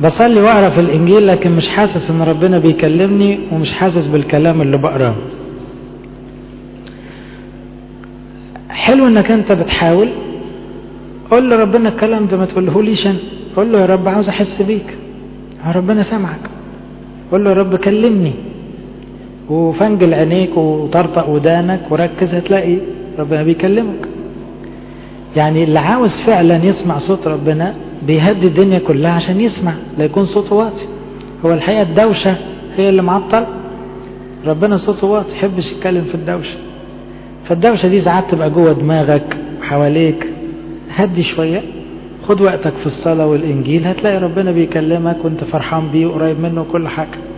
بصلي واقرا في الانجيل لكن مش حاسس ان ربنا بيكلمني ومش حاسس بالكلام اللي بقراه. حلو انك انت بتحاول. قول له ربنا الكلام ده، ما تقولهوليش انا. قول له يا رب عاوز احس بيك، ربنا سامعك. قول له يا رب كلمني، وفنجل عينيك وطرطق ودانك وركز، هتلاقي ربنا بيكلمك. يعني اللي عاوز فعلا يسمع صوت ربنا بيهدي الدنيا كلها عشان يسمع، لا يكون صوته واطي. هو الحقيقة الدوشة هي اللي معطل ربنا، صوته واطي، يحبش يتكلم في الدوشة. فالدوشة دي ساعات تبقى جوه دماغك حواليك. هدي شوية، خد وقتك في الصلاة والإنجيل، هتلاقي ربنا بيكلمك وانت فرحان بيه وقريب منه وكل حاجة.